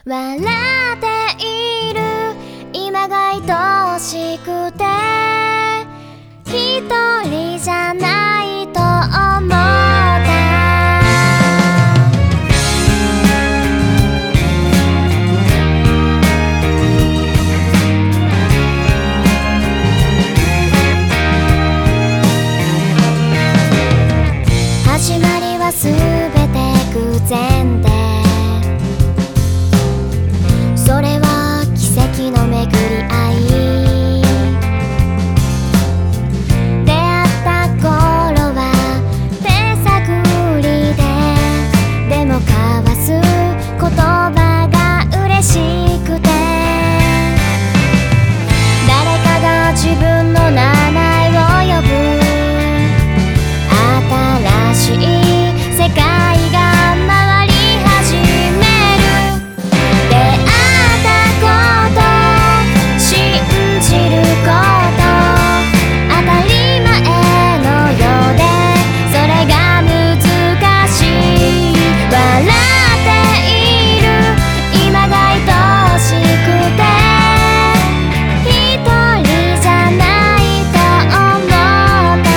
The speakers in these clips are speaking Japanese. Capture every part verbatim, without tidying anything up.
笑っている今が愛しくて一人じゃないと思った始まりはすべて偶然でそれは奇跡の巡り合い出会った頃は手探りででも交わす言葉が嬉しくて誰かが自分の名前を呼ぶ新しい世界が回り始める出会ったこと信じること当たり前のようでそれが難しい笑っている今が愛しくて一人じゃないと思った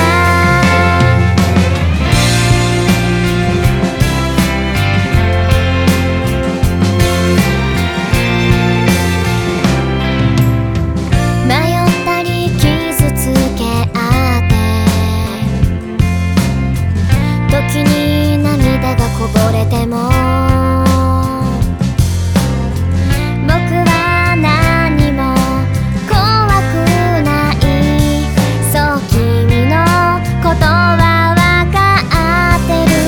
迷ったり傷つけ合って時に涙がこぼれても僕は何も怖くないそう君のことは分かってる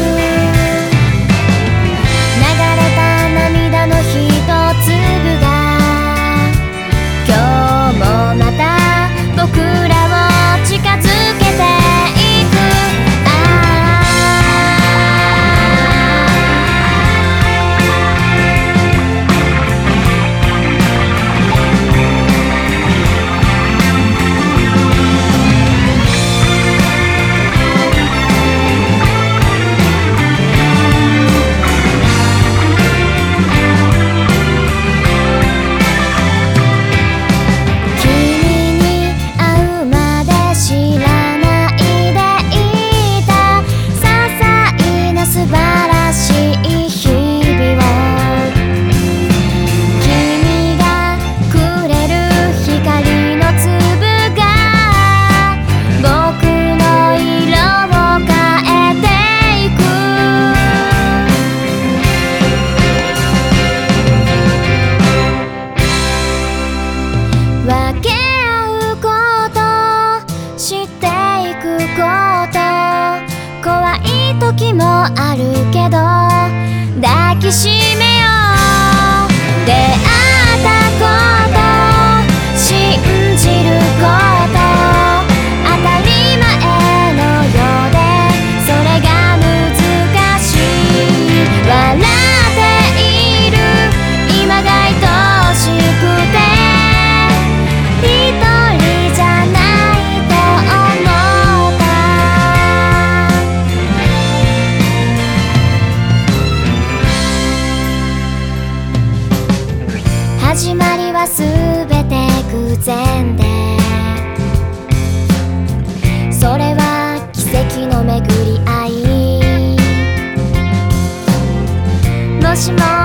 流れた涙の一粒が今日もまた僕らを近づけていく君に会うまで知らないでいた些細な素晴らしい日々を君がくれる光の粒が僕の色を変えていく分け合うこと知っていくこと怖い時もあるけど抱きしめよう出会ったこと信じること当たり前のようでそれが難しい笑っている今が愛しくて一人じゃないと思った始まりはすべて偶然でそれは奇跡の巡り合いもしも